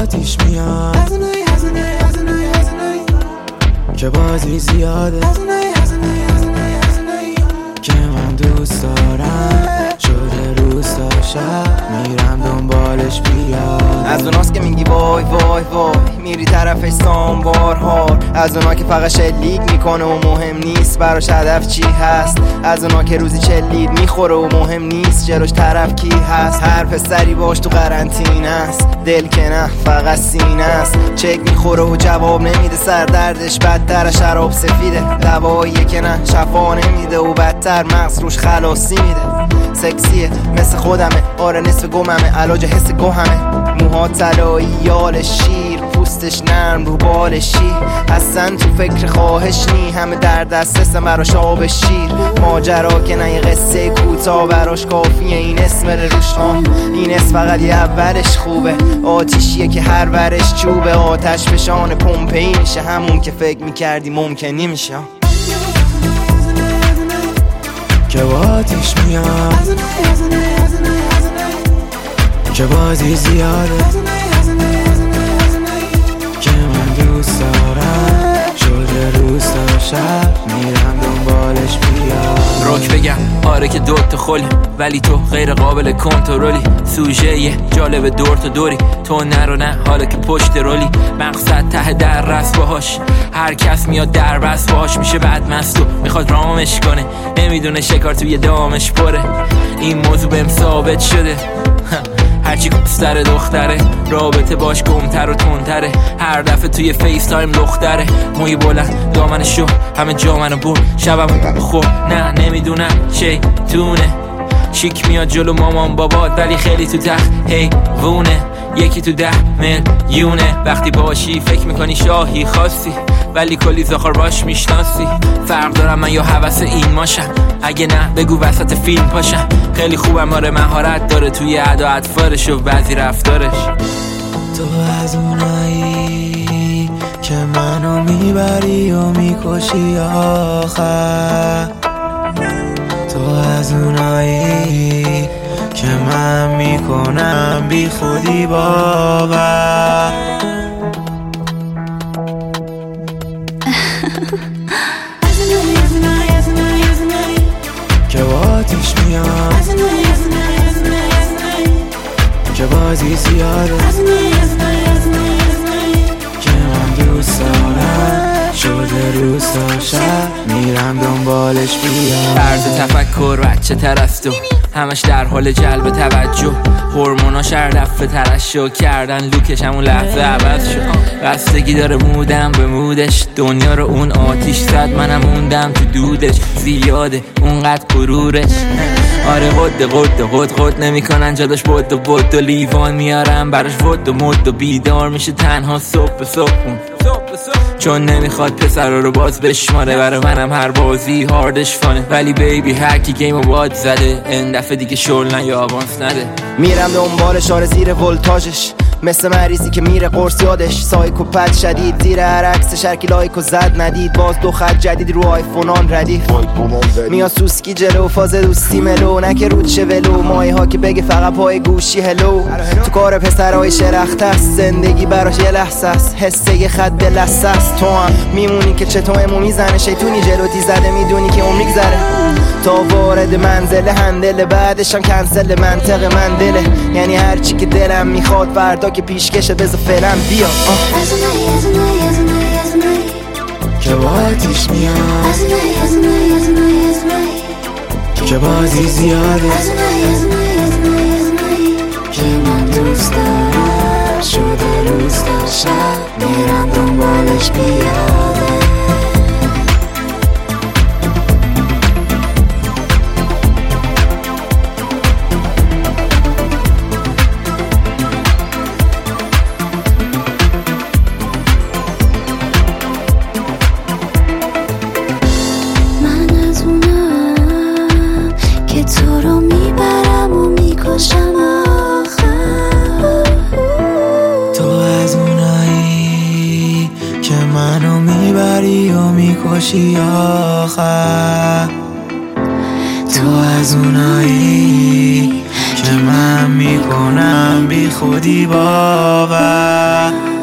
آتیش میاد که بازی زیاده که من دوست دارم شده روز تا شب میرم دنبالش بیاد. از اوناست که میگی وای وای وای میری طرفش سامبارهار، از اونا که فقط شلیک میکنه و مهم نیست براش هدف چی هست، از اونا که روزی چلید میخوره و مهم نیست جلوش طرف کی هست. هر پسری باش تو قرنطینه است، دل که نه فقط سینه است، چک میخوره و جواب نمیده، سر دردش بدتر شراب سفیده، دواییه که نه شفا نمیده و بدتر مغز روش خلاصی میده. سکسیه مثل خودمه، آره نصف گممه، علاج حس گوهمه، موها طلایی یال شیر، پوستش نرم رو بالشی، اصلا تو فکر خواهش نی، همه در دسترسم براش آب شیر، ماجرا که نه یه قصه کوتاه براش کافیه این اسم روش این اسم فقط یه اولش خوبه، آتیشیه که هر ورش چوبه، آتش فشان پمپئی میشه، همون که فکر میکردی ممکن نمیشه. که آتیش میاد که بازی زیاده که من دوست دارم شده روز تا شب میرم دنبالش بیاد. روک بگم آره که دوت خلی ولی تو غیر قابل کنترلی، سوژه یه جالب دور تا دوری، تو نرو نه حالا که پشت رولی، مقصد ته در رس باهاش، هر کس میاد در بس باهاش میشه بعد مستو میخواد رامش کنه، نمیدونه شکار توی دامش پره، این موضوع بهم ثابت شده هرچی سر دختره رابطه باش گمتر و تندتره، هر دفعه توی فیس تایم دختره، موی بلند دامنشو همه جا منو بون، شبم خور نه نمیدونم چه تونه، چیک میاد جلو مامان بابات ولی خیلی تو تخت هی وونه، یکی تو 10 میلیونه، وقتی باشی فکر میکنی شاهی خاصی ولی کلی زخار باش میشناسی، فرق دارم من یا حوث این ماشم، اگه نه بگو وسط فیلم پاشم، خیلی خوبم آره مهارت داره توی ادا اطفارش و بعضی رفتارش. تو از اونایی که منو میبری و میکشی آخر، تو از اونایی که من میکنم بی خودی باور. که آتیش میاد که بازی زیاده که من دوست دارم شده روز تا شب میرم دنبالش بیاد. طرز تفکر بچه تر از تو، همش در حال جلب توجه، هورموناش هر دفعه ترشح کردن لوکش همون لحظه عوض شد، بستگی داره مودم به مودش، دنیا رو اون آتیش زد منم موندم تو دودش، زیاده اونقدر غرورش، آره قد نمیکنن جاداش بود و لیوان میارم براش ود و مد و بیدار میشه تنها صبح چون نمیخواد پسر رو باز بشماره، برای منم هر بازی هاردش فانه، ولی بیبی هرکی گیم و باد زده این دفعه دیگه شل نه یا آوانس نده، میرم دنبالش آره زیر ولتاژش، مثل مریضی که میره قرص یادش، سایکوپت شدید زیر هر عکسش، هرکی لایکو زد ندید، باز 2 خط جدید رو آیفونان ردیف، میاد سوسکی جلو فاز دوستی ملو، نکه رود شه ولو، ماهی ها که بگه فقط پای گوشی هلو، تو کار پسرهای شرخته است، زندگی براش یه لحظه است، حسه یه خط لحظه است، تو هم میمونی که چطورمو میزنه، شیطونی جلوتی زده میدونی که عمر میگذره، تا وارد منزل هندل بعدشم کنسل منطق من دله، یعنی هرچی که دلم میخواد فردا که پیشکشه بذار فعلا بیا. که آتیش میاد که بازی زیاده که من دوست دارم شده روز تا شب میرم دنبالش بیاد. منو میبری و میکشی آخر، تو از اونایی که من میکنم بی خودی باور.